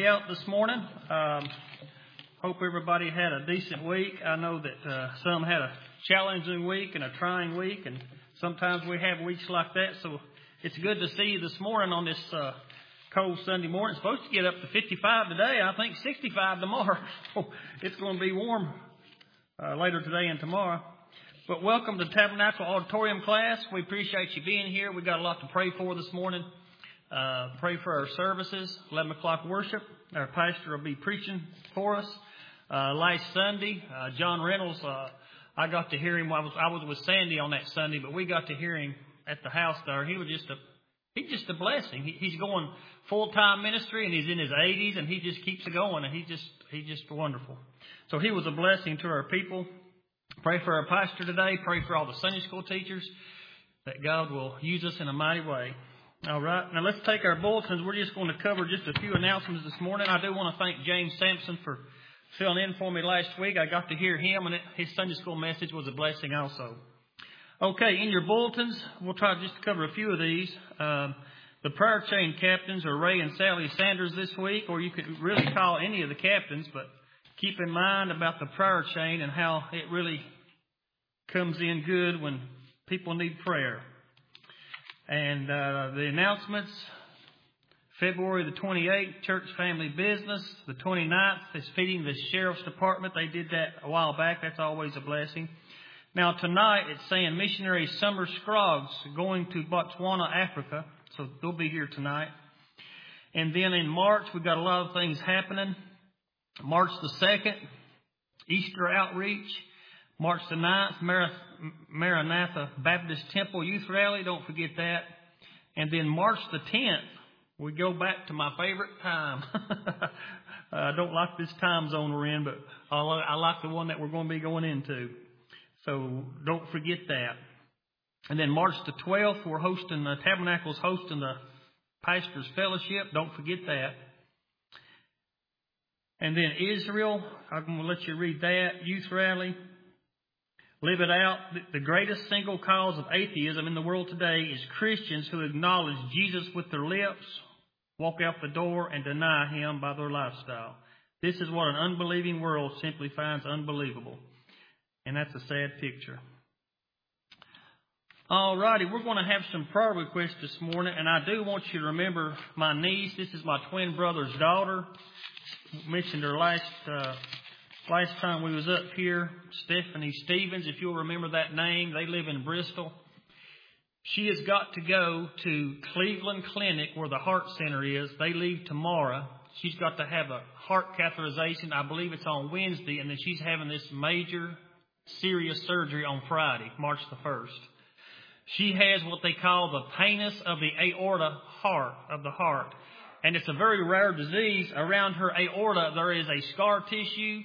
out this morning. Hope everybody had a decent week. I know that some had a challenging week and a trying week, and sometimes we have weeks like that. So it's good to see you this morning on this cold Sunday morning. It's supposed to get up to 55 today. I think 65 tomorrow. It's going to be warm later today and tomorrow. But welcome to Tabernacle Auditorium class. We appreciate you being here. We've got a lot to pray for this morning. Pray for our services. 11 o'clock worship. Our pastor will be preaching for us. Last Sunday, John Reynolds, I got to hear him. I was with Sandy on that Sunday, but we got to hear him at the house there. He's just a blessing. He's going full-time ministry, and he's in his 80s, and he just keeps it going, and he's just wonderful. So he was a blessing to our people. Pray for our pastor today. Pray for all the Sunday school teachers that God will use us in a mighty way. All right. Now let's take our bulletins. We're just going to cover just a few announcements this morning. I do want to thank James Sampson for filling in for me last week. I got to hear him, and his Sunday school message was a blessing also. Okay, in your bulletins, we'll try just to cover a few of these. The prayer chain captains are Ray and Sally Sanders this week, or you could really call any of the captains, but keep in mind about the prayer chain and how it really comes in good when people need prayer. And the announcements, February the 28th, church family business. The 29th is feeding the sheriff's department. They did that a while back. That's always a blessing. Now tonight it's saying missionary summer scrogs going to Botswana, Africa. So they'll be here tonight. And then in March we've got a lot of things happening. March the 2nd, Easter outreach. March the 9th, Maranatha Baptist Temple Youth Rally. Don't forget that. And then March the 10th, we go back to my favorite time. I don't like this time zone we're in, but I like the one that we're going to be going into. So don't forget that. And then March the 12th, we're hosting, Tabernacle's hosting the Pastor's Fellowship. Don't forget that. And then Israel, I'm going to let you read that. Youth Rally. Live it out. The greatest single cause of atheism in the world today is Christians who acknowledge Jesus with their lips, walk out the door, and deny Him by their lifestyle. This is what an unbelieving world simply finds unbelievable. And that's a sad picture. All righty, we're going to have some prayer requests this morning, and I do want you to remember my niece. This is my twin brother's daughter. Mentioned her last time we was up here, Stephanie Stevens, if you'll remember that name. They live in Bristol. She has got to go to Cleveland Clinic where the heart center is. They leave tomorrow. She's got to have a heart catheterization. I believe it's on Wednesday, and then she's having this major serious surgery on Friday, March the 1st. She has what they call the painus of the aorta of the heart. And it's a very rare disease. Around her aorta, there is a scar tissue.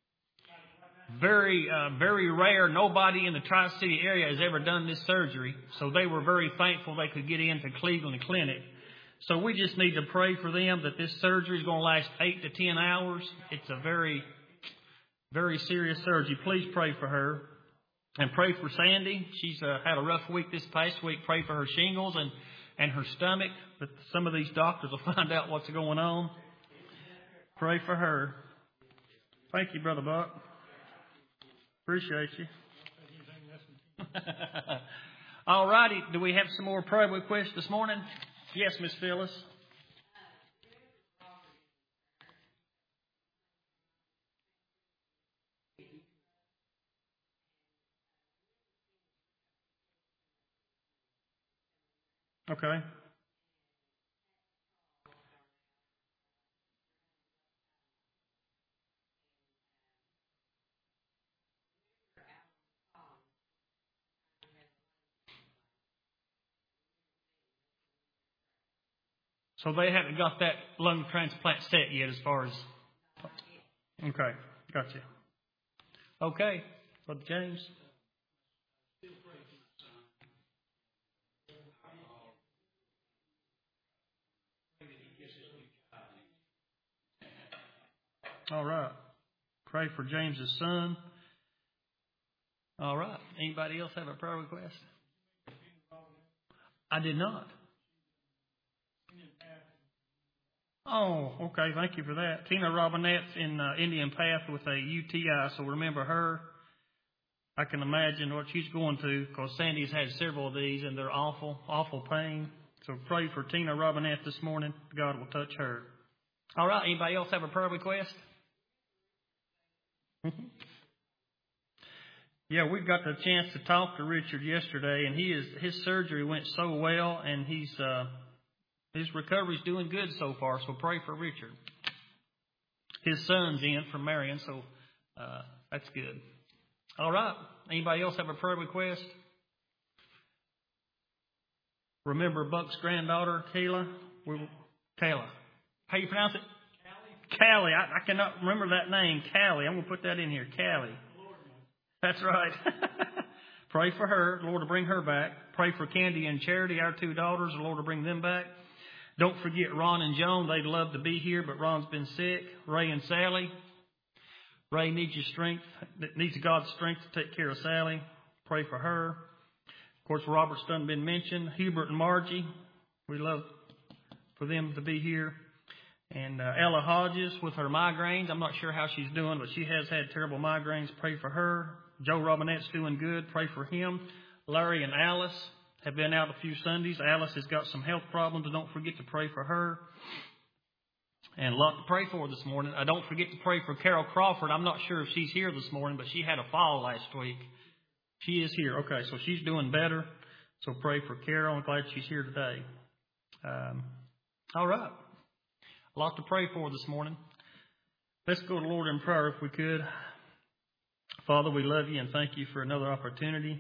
Very rare. Nobody in the Tri-City area has ever done this surgery. So they were very thankful they could get into Cleveland Clinic. So we just need to pray for them that this surgery is going to last 8 to 10 hours. It's a very, very serious surgery. Please pray for her. And pray for Sandy. She's had a rough week this past week. Pray for her shingles and her stomach. But some of these doctors will find out what's going on. Pray for her. Thank you, Brother Buck. Appreciate you. All righty. Do we have some more prayer requests this morning? Yes, Miss Phyllis. Okay. So they haven't got that lung transplant set yet as far as... Okay, gotcha. Okay, Brother James. All right. Pray for James's son. All right. Anybody else have a prayer request? I did not. Oh, okay. Thank you for that. Tina Robinette's in Indian Path with a UTI, so remember her. I can imagine what she's going through because Sandy's had several of these and they're awful, awful pain. So pray for Tina Robinette this morning. God will touch her. All right. Anybody else have a prayer request? Yeah, we got the chance to talk to Richard yesterday, and his surgery went so well, and his recovery's doing good so far. So pray for Richard. His son's in from Marion, so that's good. All right. Anybody else have a prayer request? Remember Buck's granddaughter, Kayla? Kayla. How you pronounce it? Callie. I cannot remember that name. Callie. I'm going to put that in here. Callie. That's right. Pray for her. The Lord will bring her back. Pray for Candy and Charity, our two daughters. The Lord will bring them back. Don't forget Ron and Joan. They'd love to be here, but Ron's been sick. Ray and Sally. Ray needs your strength. Needs God's strength to take care of Sally. Pray for her. Of course, Robert's done been mentioned. Hubert and Margie. We love for them to be here. And Ella Hodges with her migraines. I'm not sure how she's doing, but she has had terrible migraines. Pray for her. Joe Robinette's doing good. Pray for him. Larry and Alice have been out a few Sundays. Alice has got some health problems. Don't forget to pray for her. And a lot to pray for this morning. Don't forget to pray for Carol Crawford. I'm not sure if she's here this morning, but she had a fall last week. She is here. Okay, so she's doing better. So pray for Carol. I'm glad she's here today. All right. A lot to pray for this morning. Let's go to the Lord in prayer if we could. Father, we love you and thank you for another opportunity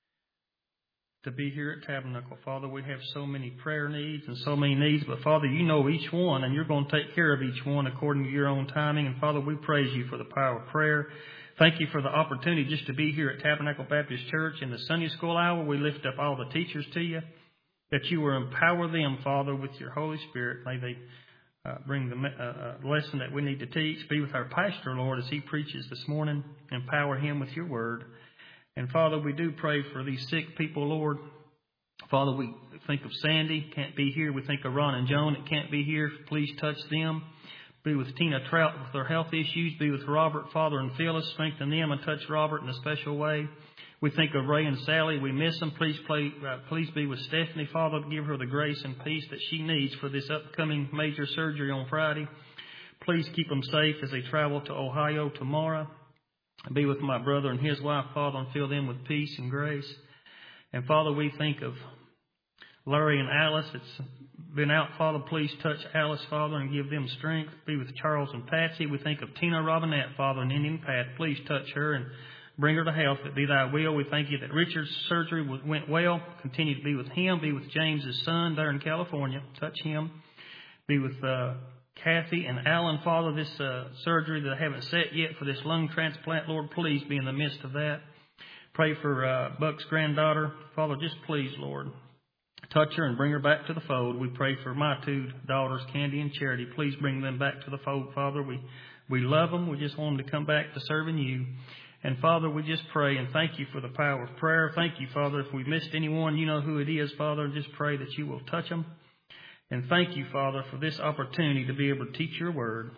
to be here at Tabernacle. Father, we have so many prayer needs and so many needs, but Father, you know each one and you're going to take care of each one according to your own timing. And Father, we praise you for the power of prayer. Thank you for the opportunity just to be here at Tabernacle Baptist Church in the Sunday school hour. We lift up all the teachers to you, that you will empower them, Father, with your Holy Spirit. May they bring the lesson that we need to teach. Be with our pastor, Lord, as he preaches this morning. Empower him with your word. And Father, we do pray for these sick people, Lord. Father, we think of Sandy, can't be here. We think of Ron and Joan that can't be here. Please touch them. Be with Tina Trout with her health issues. Be with Robert, Father, and Phyllis. Strengthen them and touch Robert in a special way. We think of Ray and Sally. We miss them. Please be with Stephanie, Father, to give her the grace and peace that she needs for this upcoming major surgery on Friday. Please keep them safe as they travel to Ohio tomorrow. Be with my brother and his wife, Father, and fill them with peace and grace. And Father, we think of Larry and Alice that's been out. Father, please touch Alice, Father, and give them strength. Be with Charles and Patsy. We think of Tina Robinette, Father, in Indian Path. Please touch her and bring her to health. That be thy will. We thank you that Richard's surgery went well. Continue to be with him. Be with James's son there in California. Touch him. Be with Kathy and Alan, Father, this surgery that I haven't set yet for this lung transplant. Lord, please be in the midst of that. Pray for Buck's granddaughter. Father, just please, Lord, touch her and bring her back to the fold. We pray for my two daughters, Candy and Charity. Please bring them back to the fold, Father. We love them. We just want them to come back to serving you. And Father, we just pray and thank you for the power of prayer. Thank you, Father. If we missed anyone, you know who it is, Father. Just pray that you will touch them. And thank you, Father, for this opportunity to be able to teach your word.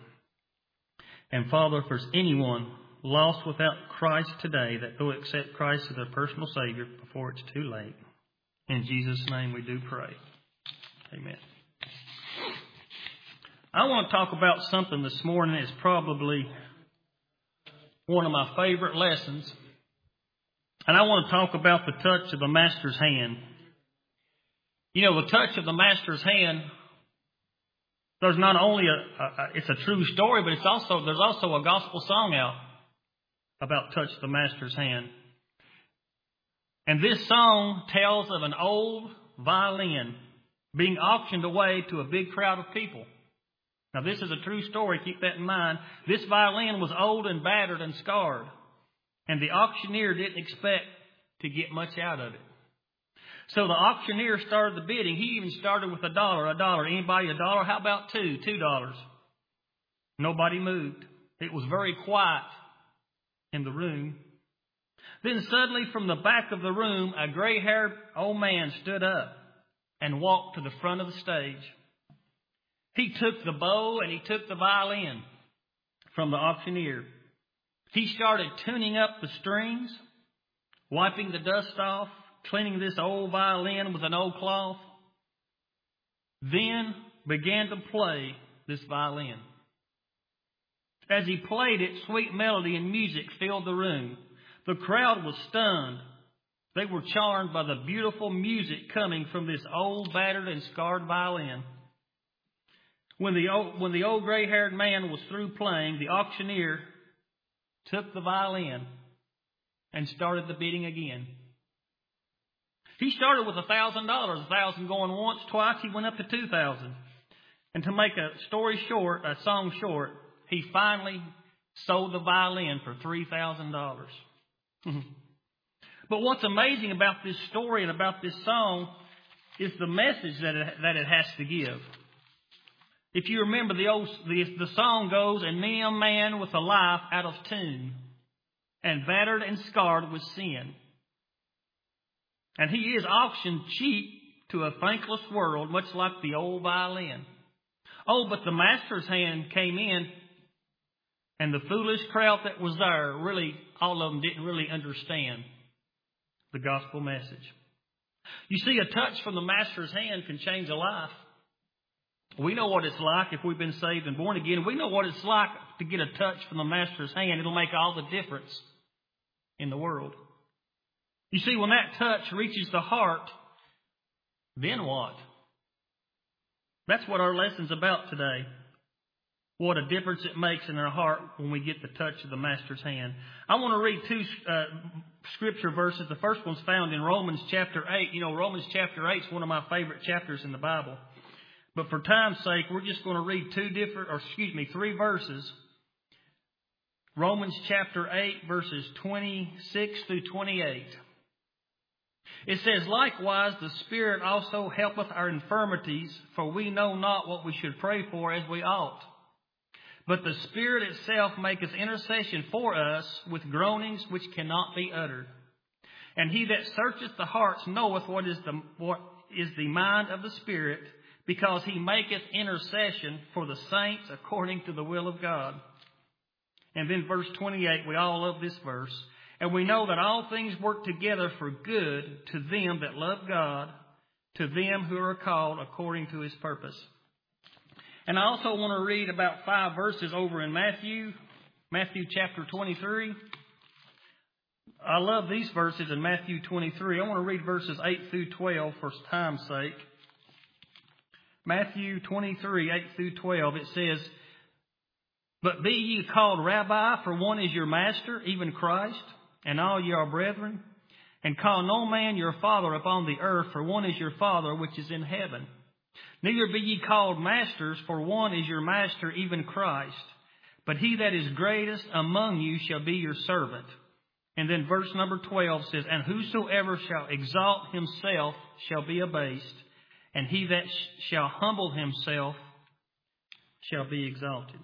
And Father, if there's anyone lost without Christ today, that they'll accept Christ as their personal Savior before it's too late. In Jesus' name we do pray. Amen. I want to talk about something this morning that's probably one of my favorite lessons. And I want to talk about the touch of the Master's hand. You know, the touch of the Master's hand, there's not only it's a true story, but there's also a gospel song out about touch of the Master's hand. And this song tells of an old violin being auctioned away to a big crowd of people. Now, this is a true story. Keep that in mind. This violin was old and battered and scarred, and the auctioneer didn't expect to get much out of it. So the auctioneer started the bidding. He even started with $1. Anybody $1? How about $2? Nobody moved. It was very quiet in the room. Then suddenly from the back of the room, a gray-haired old man stood up and walked to the front of the stage. He took the bow and he took the violin from the auctioneer. He started tuning up the strings, wiping the dust off, cleaning this old violin with an old cloth. Then began to play this violin. As he played it, sweet melody and music filled the room. The crowd was stunned. They were charmed by the beautiful music coming from this old, battered, and scarred violin. When the old gray-haired man was through playing, the auctioneer took the violin and started the bidding again. He started with $1,000, 1,000 going once, twice. He went up to 2,000. And to make a song short, he finally sold the violin for $3,000. But what's amazing about this story and about this song is the message that it has to give. If you remember, the song goes, "And me a man with a life out of tune, and battered and scarred with sin. And he is auctioned cheap to a thankless world, much like the old violin. Oh, but the master's hand came in, and the foolish crowd that was there, really, all of them didn't really understand the gospel message." You see, a touch from the master's hand can change a life. We know what it's like if we've been saved and born again. We know what it's like to get a touch from the master's hand. It'll make all the difference in the world. You see, when that touch reaches the heart, then what? That's what our lesson's about today. What a difference it makes in our heart when we get the touch of the master's hand. I want to read two scripture verses. The first one's found in Romans chapter 8. You know, Romans chapter 8 is one of my favorite chapters in the Bible. But for time's sake, we're just going to read three verses. Romans chapter 8, verses 26 through 28. It says, "Likewise, the Spirit also helpeth our infirmities, for we know not what we should pray for as we ought. But the Spirit itself maketh intercession for us with groanings which cannot be uttered. And he that searcheth the hearts knoweth what is the mind of the Spirit, because he maketh intercession for the saints according to the will of God." And then verse 28, we all love this verse. "And we know that all things work together for good to them that love God, to them who are called according to his purpose." And I also want to read about 5 verses over in Matthew chapter 23. I love these verses in Matthew 23. I want to read verses 8 through 12 for time's sake. Matthew 23, 8 through 12, it says, "But be ye called Rabbi, for one is your master, even Christ, and all ye are brethren. And call no man your father upon the earth, for one is your Father which is in heaven. Neither be ye called masters, for one is your master, even Christ. But he that is greatest among you shall be your servant." And then verse number 12 says, "And whosoever shall exalt himself shall be abased, and he that shall humble himself shall be exalted."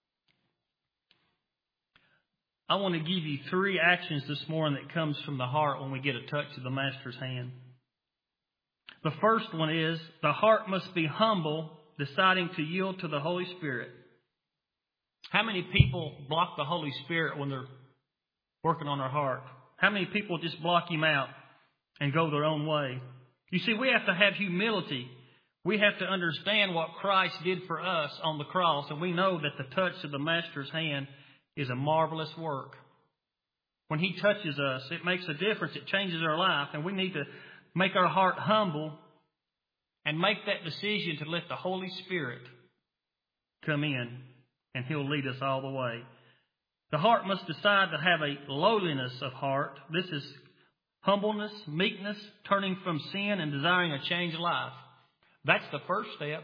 I want to give you 3 actions this morning that comes from the heart when we get a touch of the Master's hand. The first one is the heart must be humble, deciding to yield to the Holy Spirit. How many people block the Holy Spirit when they're working on their heart? How many people just block him out and go their own way? You see, we have to have humility. We have to understand what Christ did for us on the cross, and we know that the touch of the Master's hand is a marvelous work. When he touches us, it makes a difference. It changes our life, and we need to make our heart humble and make that decision to let the Holy Spirit come in, and he'll lead us all the way. The heart must decide to have a lowliness of heart. This is humbleness, meekness, turning from sin and desiring a changed life. That's the first step.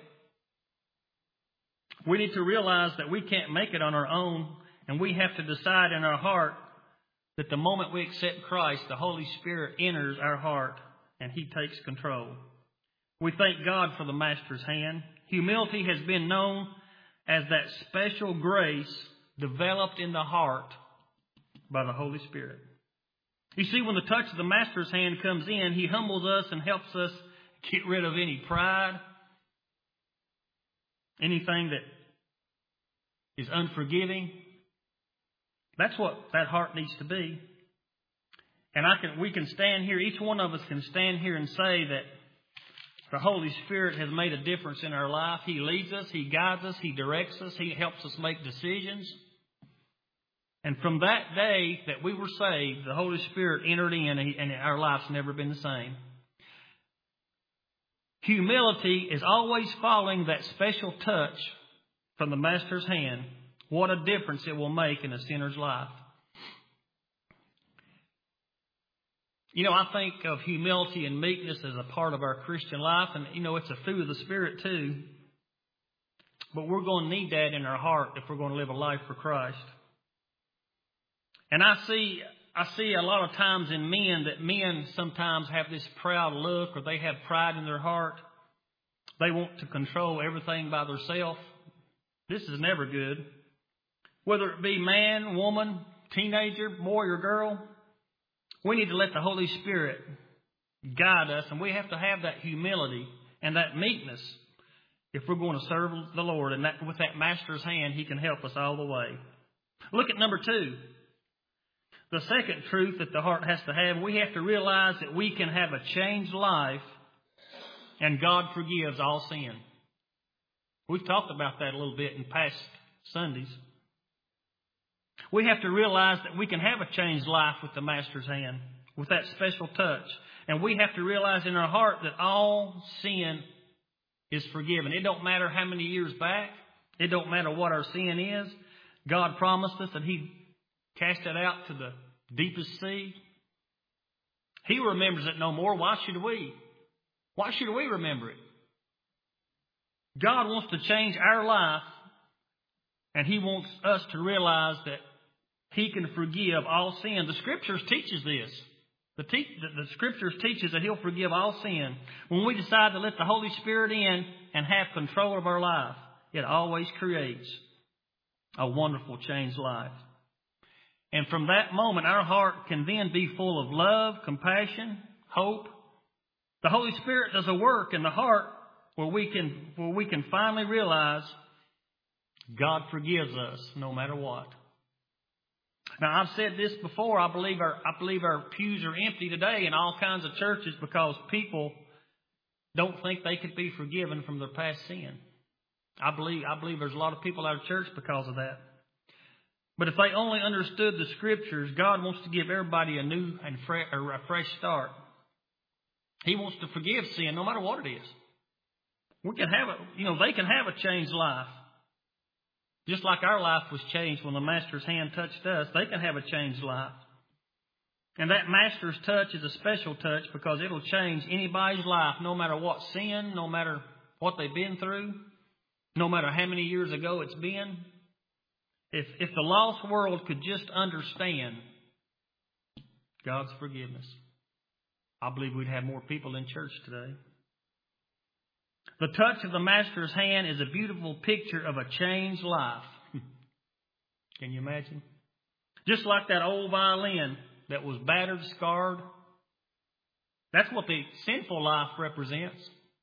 We need to realize that we can't make it on our own, and we have to decide in our heart that the moment we accept Christ, the Holy Spirit enters our heart and he takes control. We thank God for the Master's hand. Humility has been known as that special grace developed in the heart by the Holy Spirit. You see, when the touch of the Master's hand comes in, he humbles us and helps us get rid of any pride, anything that is unforgiving. That's what that heart needs to be. And we can stand here, each one of us can stand here and say that the Holy Spirit has made a difference in our life. He leads us, He guides us, He directs us, He helps us make decisions. And from that day that we were saved, the Holy Spirit entered in, and our life's never been the same. Humility is always following that special touch from the Master's hand. What a difference it will make in a sinner's life. You know, I think of humility and meekness as a part of our Christian life. And, you know, it's a fruit of the Spirit too. But we're going to need that in our heart if we're going to live a life for Christ. And I see a lot of times in men that men sometimes have this proud look, or they have pride in their heart. They want to control everything by themselves. This is never good. Whether it be man, woman, teenager, boy or girl, we need to let the Holy Spirit guide us, and we have to have that humility and that meekness if we're going to serve the Lord. And that, with that Master's hand, He can help us all the way. Look at number 2. The second truth that the heart has to have, we have to realize that we can have a changed life and God forgives all sin. We've talked about that a little bit in past Sundays. We have to realize that we can have a changed life with the Master's hand, with that special touch. And we have to realize in our heart that all sin is forgiven. It don't matter how many years back. It don't matter what our sin is. God promised us that He cast it out to the deepest sea. He remembers it no more. Why should we? Why should we remember it? God wants to change our life, and He wants us to realize that He can forgive all sin. The Scriptures teaches this. The Scriptures teaches that He'll forgive all sin. When we decide to let the Holy Spirit in and have control of our life, it always creates a wonderful changed life. And from that moment, our heart can then be full of love, compassion, hope. The Holy Spirit does a work in the heart where we can finally realize God forgives us no matter what. Now, I've said this before. I believe our pews are empty today in all kinds of churches because people don't think they could be forgiven from their past sin. I believe there's a lot of people out of church because of that. But if they only understood the Scriptures, God wants to give everybody a new and a fresh start. He wants to forgive sin no matter what it is. We can have they can have a changed life. Just like our life was changed when the Master's hand touched us, they can have a changed life. And that Master's touch is a special touch because it'll change anybody's life, no matter what sin, no matter what they've been through, no matter how many years ago it's been. If the lost world could just understand God's forgiveness, I believe we'd have more people in church today. The touch of the Master's hand is a beautiful picture of a changed life. Can you imagine? Just like that old violin that was battered, scarred. That's what the sinful life represents.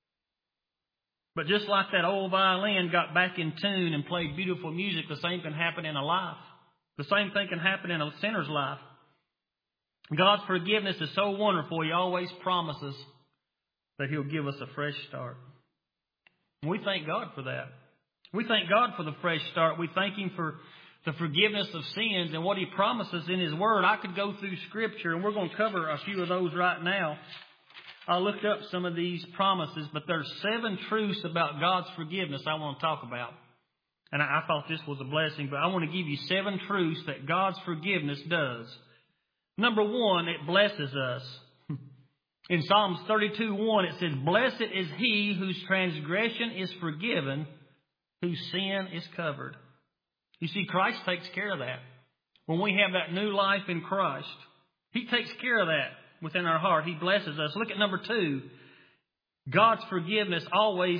But just like that old violin got back in tune and played beautiful music, the same can happen in a life. The same thing can happen in a sinner's life. God's forgiveness is so wonderful. He always promises that He'll give us a fresh start. And we thank God for that. We thank God for the fresh start. We thank Him for the forgiveness of sins and what He promises in His Word. I could go through Scripture, and we're going to cover a few of those right now. I looked up some of these promises, but there's 7 truths about God's forgiveness I want to talk about. And I thought this was a blessing, but I want to give you 7 truths that God's forgiveness does. Number 1, it blesses us. In Psalms 32:1, it says, "Blessed is he whose transgression is forgiven, whose sin is covered." You see, Christ takes care of that. When we have that new life in Christ, He takes care of that within our heart. He blesses us. Look at number 2. God's forgiveness always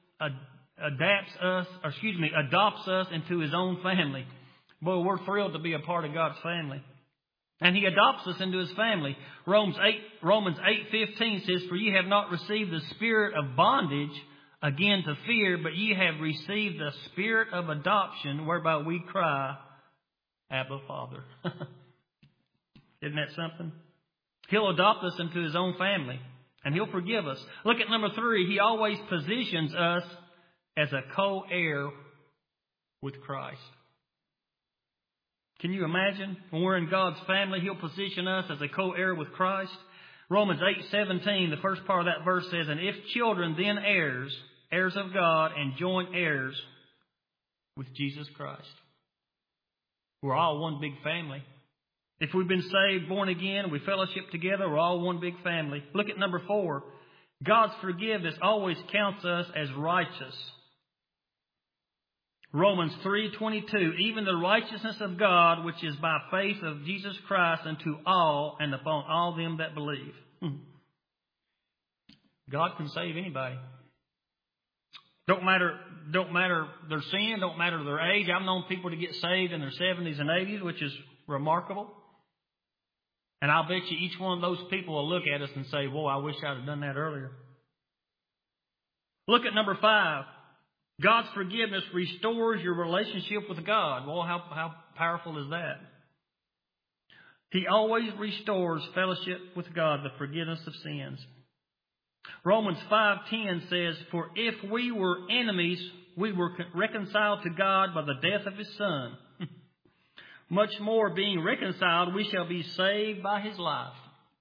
adopts us into His own family. Boy, we're thrilled to be a part of God's family. And He adopts us into His family. Romans 8:15 says, "For ye have not received the spirit of bondage again to fear, but ye have received the Spirit of adoption, whereby we cry, Abba, Father. Isn't that something? He'll adopt us into His own family, and He'll forgive us. Look at number 3. He always positions us as a co-heir with Christ. Can you imagine? When we're in God's family, He'll position us as a co-heir with Christ. Romans 8:17, the first part of that verse says, and if children, then heirs, heirs of God, and joint heirs with Jesus Christ. We're all one big family. If we've been saved, born again, we fellowship together, we're all one big family. Look at number 4. God's forgiveness always counts us as righteous. Romans 3:22, even the righteousness of God, which is by faith of Jesus Christ unto all and upon all them that believe. God can save anybody. Don't matter their sin, don't matter their age. I've known people to get saved in their 70s and 80s, which is remarkable. And I'll bet you each one of those people will look at us and say, whoa, I wish I'd have done that earlier. Look at number 5. God's forgiveness restores your relationship with God. Well, how powerful is that? He always restores fellowship with God, the forgiveness of sins. Romans 5:10 says, for if we were enemies, we were reconciled to God by the death of His Son. Much more, being reconciled, we shall be saved by His life.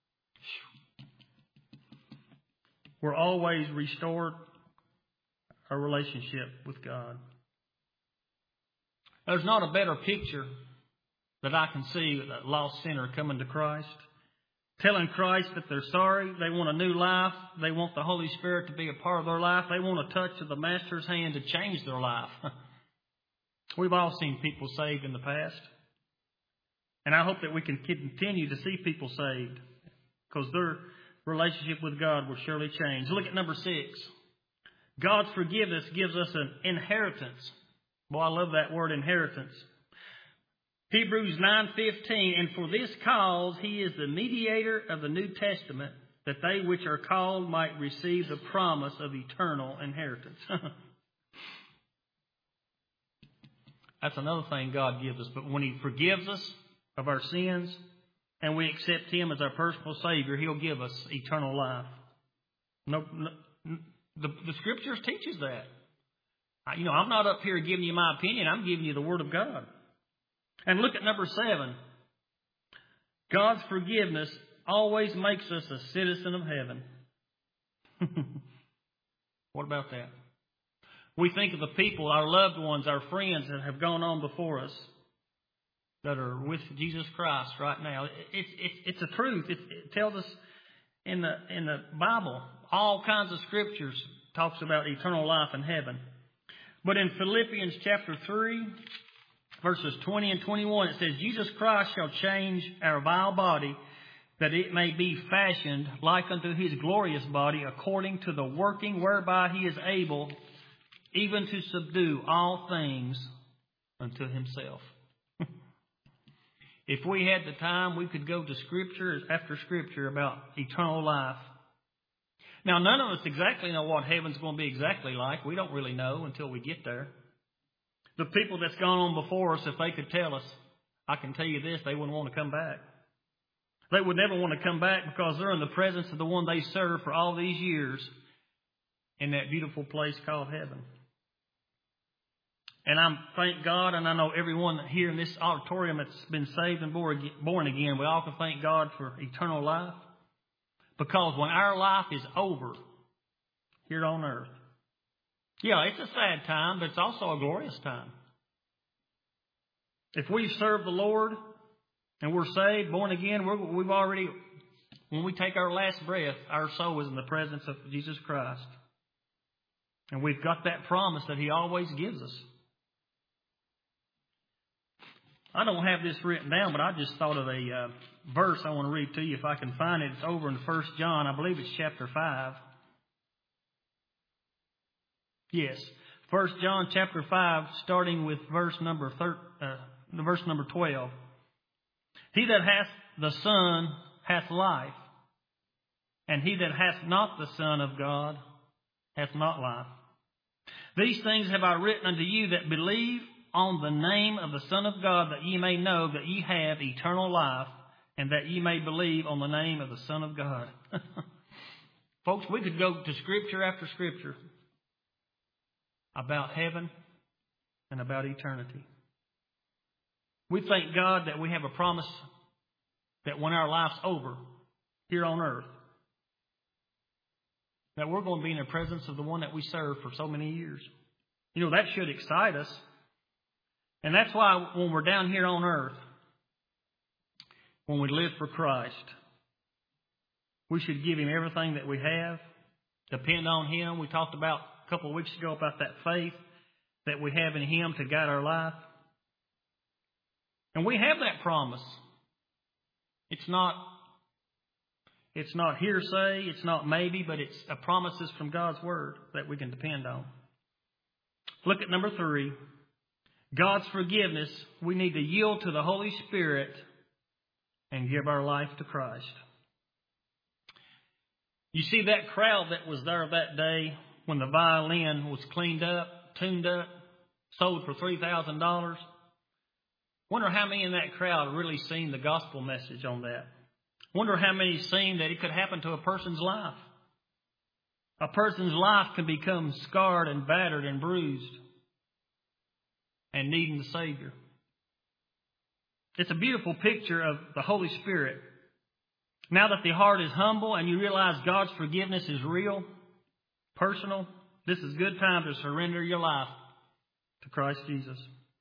We're always restored our relationship with God. There's not a better picture that I can see of a lost sinner coming to Christ, telling Christ that they're sorry, they want a new life, they want the Holy Spirit to be a part of their life, they want a touch of the Master's hand to change their life. We've all seen people saved in the past. And I hope that we can continue to see people saved, because their relationship with God will surely change. Look at number 6. God's forgiveness gives us an inheritance. Boy, I love that word, inheritance. Hebrews 9:15, and for this cause He is the mediator of the New Testament, that they which are called might receive the promise of eternal inheritance. That's another thing God gives us. But when He forgives us of our sins and we accept Him as our personal Savior, He'll give us eternal life. The Scriptures teaches that. I'm not up here giving you my opinion. I'm giving you the Word of God. And look at number 7. God's forgiveness always makes us a citizen of heaven. What about that? We think of the people, our loved ones, our friends that have gone on before us, that are with Jesus Christ right now. It's a truth. It tells us in the Bible, all kinds of scriptures talks about eternal life in heaven. But in Philippians chapter 3, verses 20 and 21, it says, Jesus Christ shall change our vile body, that it may be fashioned like unto His glorious body, according to the working whereby He is able even to subdue all things unto Himself. If we had the time, we could go to Scripture after Scripture about eternal life. Now, none of us exactly know what heaven's going to be exactly like. We don't really know until we get there. The people that's gone on before us, if they could tell us, I can tell you this, they wouldn't want to come back. They would never want to come back because they're in the presence of the one they served for all these years in that beautiful place called heaven. And I thank God, and I know everyone here in this auditorium that's been saved and born again, we all can thank God for eternal life. Because when our life is over here on earth, yeah, it's a sad time, but it's also a glorious time. If we've served the Lord and we're saved, born again, we've already, when we take our last breath, our soul is in the presence of Jesus Christ. And we've got that promise that He always gives us. I don't have this written down, but I just thought of a verse I want to read to you if I can find it. It's over in 1 John. I believe it's chapter 5. Yes, 1 John chapter 5, starting with verse number 12. He that hath the Son hath life, and he that hath not the Son of God hath not life. These things have I written unto you that believe on the name of the Son of God, that ye may know that ye have eternal life, and that ye may believe on the name of the Son of God. Folks, we could go to Scripture after Scripture about heaven and about eternity. We thank God that we have a promise that when our life's over here on earth, that we're going to be in the presence of the one that we served for so many years. You know, that should excite us. And that's why when we're down here on earth, when we live for Christ, we should give Him everything that we have, depend on Him. We talked about a couple of weeks ago about that faith that we have in Him to guide our life. And we have that promise. It's not hearsay, it's not maybe, but it's a promises from God's Word that we can depend on. Look at number 3. God's forgiveness. We need to yield to the Holy Spirit and give our life to Christ. You see that crowd that was there that day when the violin was cleaned up, tuned up, sold for $3,000? Wonder how many in that crowd really seen the gospel message on that. Wonder how many seen that it could happen to a person's life. A person's life can become scarred and battered and bruised and needing the Savior. It's a beautiful picture of the Holy Spirit. Now that the heart is humble and you realize God's forgiveness is real, personal, this is a good time to surrender your life to Christ Jesus.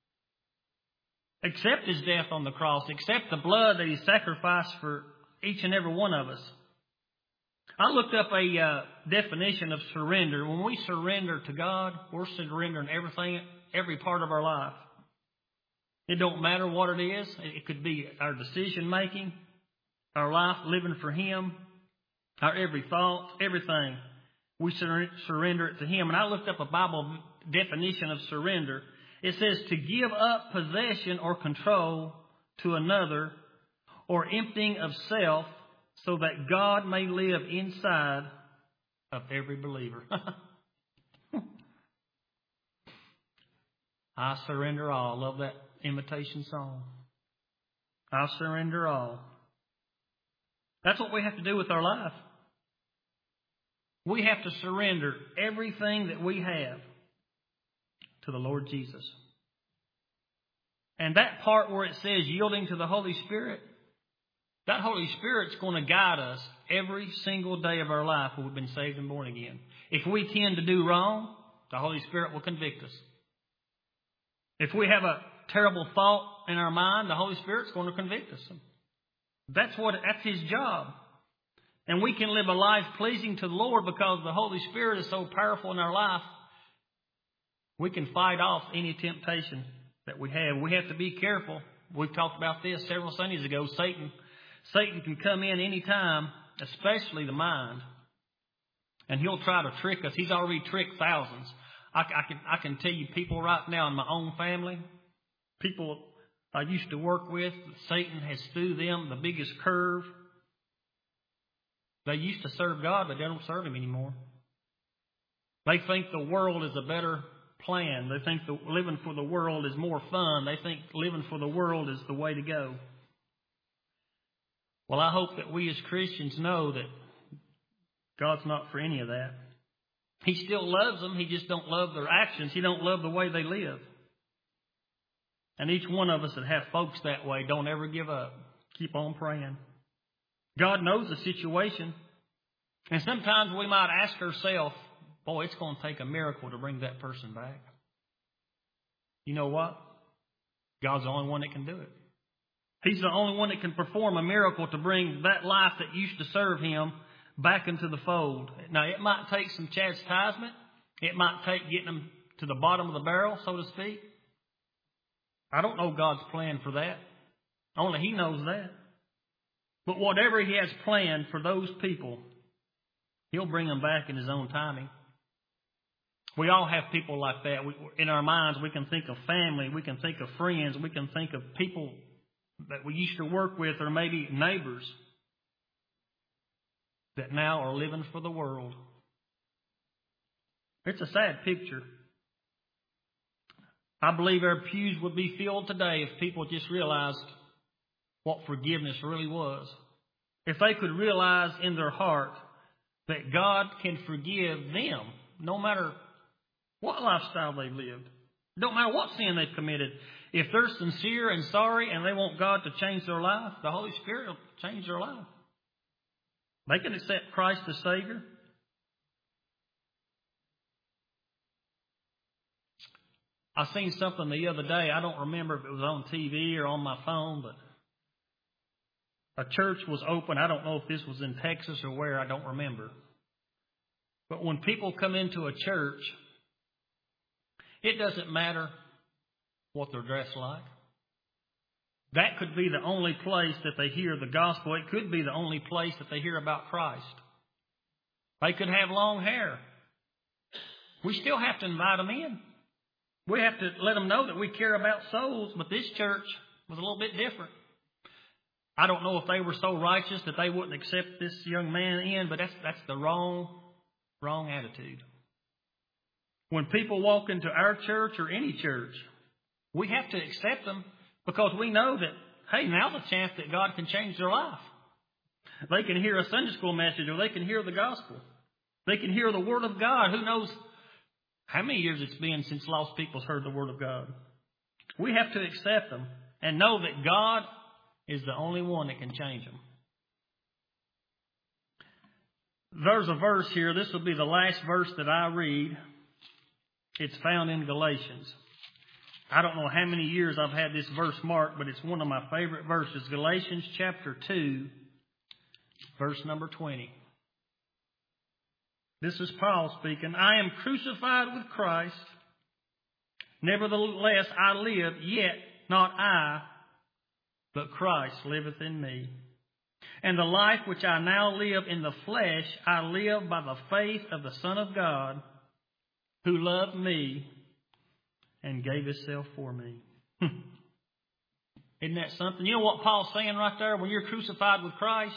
Accept His death on the cross. Accept the blood that He sacrificed for each and every one of us. I looked up a definition of surrender. When we surrender to God, we're surrendering everything, every part of our life. It don't matter what it is. It could be our decision making, our life living for Him, our every thought, everything. We surrender it to Him. And I looked up a Bible definition of surrender. It says to give up possession or control to another, or emptying of self, so that God may live inside of every believer. I surrender all. Love that invitation song. I surrender all. That's what we have to do with our life. We have to surrender everything that we have to the Lord Jesus. And that part where it says yielding to the Holy Spirit, that Holy Spirit's going to guide us every single day of our life when we've been saved and born again. If we tend to do wrong, the Holy Spirit will convict us. If we have a terrible thought in our mind, the Holy Spirit's going to convict us. That's His job. And we can live a life pleasing to the Lord because the Holy Spirit is so powerful in our life. We can fight off any temptation that we have. We have to be careful. We've talked about this several Sundays ago. Satan can come in any time, especially the mind, and he'll try to trick us. He's already tricked thousands. I can tell you people right now in my own family, people I used to work with, Satan has threw them the biggest curve. They used to serve God, but they don't serve Him anymore. They think the world is a better plan. They think living for the world is more fun. They think living for the world is the way to go. Well, I hope that we as Christians know that God's not for any of that. He still loves them. He just don't love their actions. He don't love the way they live. And each one of us that have folks that way, don't ever give up. Keep on praying. God knows the situation. And sometimes we might ask ourselves, boy, it's going to take a miracle to bring that person back. You know what? God's the only one that can do it. He's the only one that can perform a miracle to bring that life that used to serve Him back into the fold. Now, it might take some chastisement. It might take getting them to the bottom of the barrel, so to speak. I don't know God's plan for that. Only He knows that. But whatever He has planned for those people, He'll bring them back in His own timing. We all have people like that. In our minds, we can think of family. We can think of friends. We can think of people that we used to work with, or maybe neighbors that now are living for the world. It's a sad picture. I believe our pews would be filled today if people just realized what forgiveness really was. If they could realize in their heart that God can forgive them no matter what lifestyle they've lived, no matter what sin they've committed. If they're sincere and sorry and they want God to change their life, the Holy Spirit will change their life. They can accept Christ as Savior. I seen something the other day. I don't remember if it was on TV or on my phone, but a church was open. I don't know if this was in Texas or where. I don't remember. But when people come into a church, it doesn't matter what they're dressed like. That could be the only place that they hear the gospel. It could be the only place that they hear about Christ. They could have long hair. We still have to invite them in. We have to let them know that we care about souls, but this church was a little bit different. I don't know if they were so righteous that they wouldn't accept this young man in, but that's the wrong attitude. When people walk into our church or any church, we have to accept them because we know that, hey, now's a chance that God can change their life. They can hear a Sunday school message or they can hear the gospel. They can hear the Word of God. Who knows how many years it's been since lost people's heard the Word of God. We have to accept them and know that God is the only one that can change them. There's a verse here. This will be the last verse that I read. It's found in Galatians. I don't know how many years I've had this verse marked, but it's one of my favorite verses. Galatians chapter 2, verse number 20. This is Paul speaking. I am crucified with Christ. Nevertheless, I live, yet not I, but Christ liveth in me. And the life which I now live in the flesh, I live by the faith of the Son of God, who loved me and gave Himself for me. Isn't that something? You know what Paul's saying right there? When you're crucified with Christ,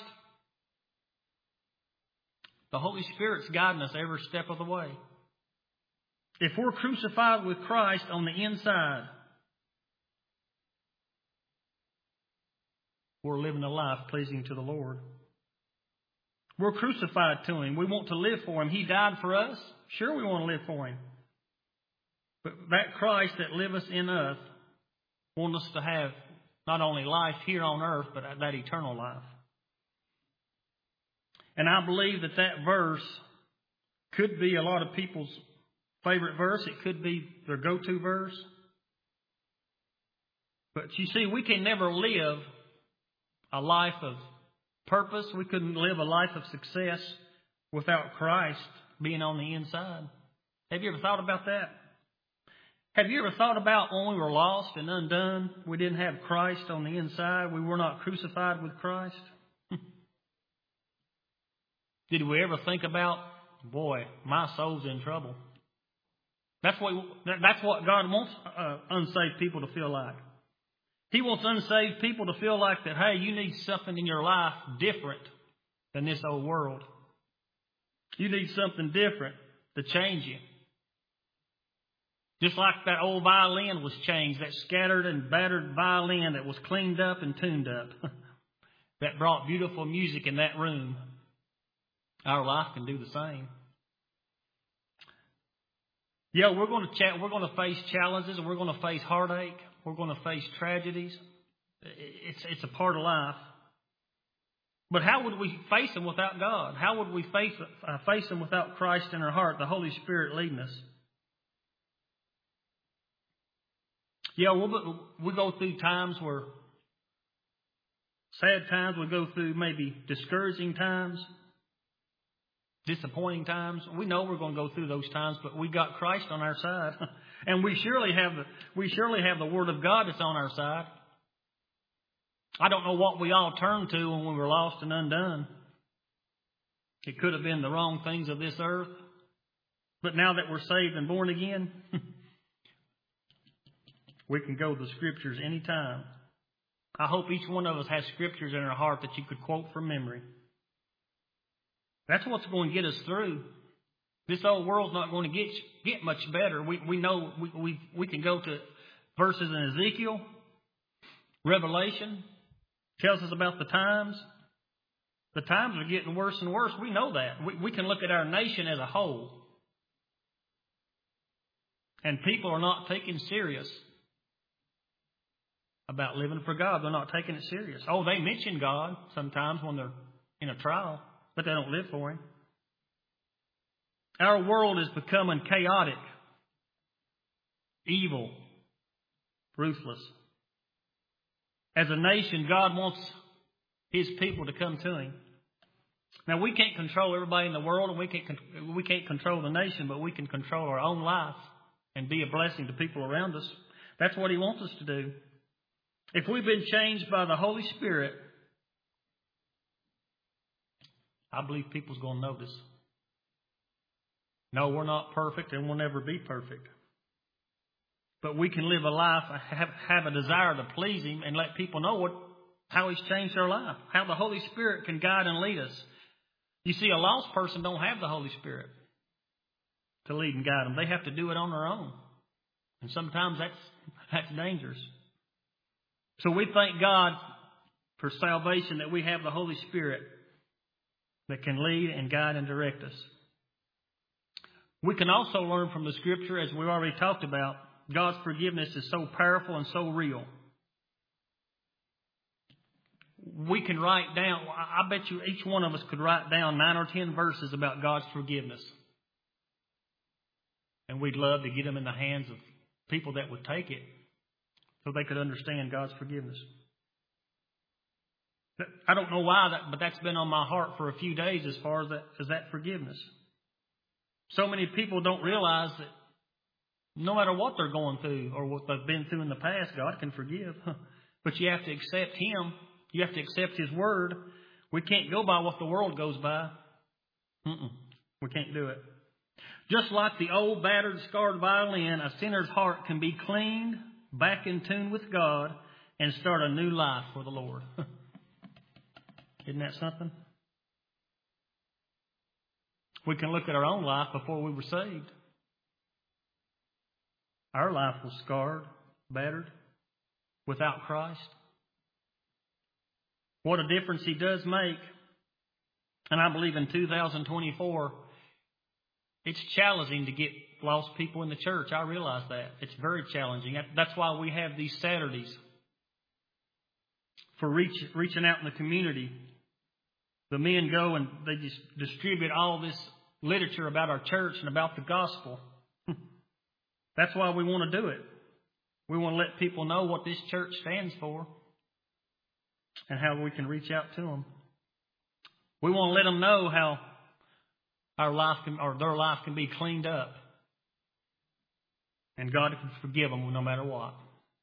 the Holy Spirit's guiding us every step of the way. If we're crucified with Christ on the inside, we're living a life pleasing to the Lord. We're crucified to Him. We want to live for Him. He died for us. Sure, we want to live for Him. But that Christ that liveth in us wants us to have not only life here on earth, but that eternal life. And I believe that verse could be a lot of people's favorite verse. It could be their go-to verse. But you see, we can never live a life of purpose. We couldn't live a life of success without Christ being on the inside. Have you ever thought about that? Have you ever thought about when we were lost and undone, we didn't have Christ on the inside? We were not crucified with Christ? Did we ever think about, boy, my soul's in trouble? That's what God wants unsaved people to feel like. He wants unsaved people to feel like that, hey, you need something in your life different than this old world. You need something different to change you. Just like that old violin was changed, that scattered and battered violin that was cleaned up and tuned up, that brought beautiful music in that room. Our life can do the same. Yeah, we're going to face challenges and we're going to face heartache. We're going to face tragedies. It's a part of life. But how would we face them without God? How would we face them without Christ in our heart, the Holy Spirit leading us? Yeah, we go through times where sad times. We go through maybe discouraging times, disappointing times. We know we're going to go through those times, but we got Christ on our side, and we surely have the Word of God that's on our side. I don't know what we all turned to when we were lost and undone. It could have been the wrong things of this earth, but now that we're saved and born again, we can go to the Scriptures anytime. I hope each one of us has Scriptures in our heart that you could quote from memory. That's what's going to get us through. This old world's not going to get much better. We know we can go to verses in Ezekiel, Revelation, tells us about the times. The times are getting worse and worse. We know that. We can look at our nation as a whole. And people are not taking serious about living for God. They're not taking it serious. Oh, they mention God sometimes when they're in a trial, but they don't live for Him. Our world is becoming chaotic, evil, ruthless. As a nation, God wants His people to come to Him. Now, we can't control everybody in the world, and we can't control the nation, but we can control our own life and be a blessing to people around us. That's what He wants us to do. If we've been changed by the Holy Spirit, I believe people's going to notice. No, we're not perfect, and we'll never be perfect. But we can live a life, have a desire to please Him, and let people know how He's changed their life, how the Holy Spirit can guide and lead us. You see, a lost person don't have the Holy Spirit to lead and guide them. They have to do it on their own. And sometimes that's dangerous. So we thank God for salvation, that we have the Holy Spirit that can lead and guide and direct us. We can also learn from the Scripture, as we already talked about, God's forgiveness is so powerful and so real. We can write down, I bet you each one of us could write down 9 or 10 verses about God's forgiveness. And we'd love to get them in the hands of people that would take it so they could understand God's forgiveness. I don't know why, but that's been on my heart for a few days as far as that forgiveness. So many people don't realize that no matter what they're going through or what they've been through in the past, God can forgive. But you have to accept Him. You have to accept His Word. We can't go by what the world goes by. We can't do it. Just like the old, battered, scarred violin, a sinner's heart can be cleaned, back in tune with God, and start a new life for the Lord. Isn't that something? We can look at our own life before we were saved. Our life was scarred, battered, without Christ. What a difference He does make. And I believe in 2024, it's challenging to get lost people in the church. I realize that. It's very challenging. That's why we have these Saturdays for reaching out in the community. The men go and they just distribute all this literature about our church and about the gospel. That's why we want to do it. We want to let people know what this church stands for and how we can reach out to them. We want to let them know how our life their life can be cleaned up, and God can forgive them no matter what.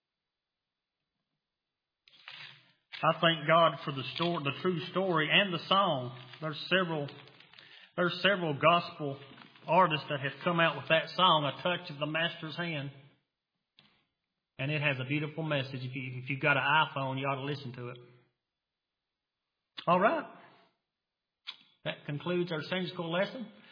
I thank God for the true story and the song. There's several gospel artists that have come out with that song, "A Touch of the Master's Hand," and it has a beautiful message. If you've got an iPhone, you ought to listen to it. All right. That concludes our Sunday school lesson.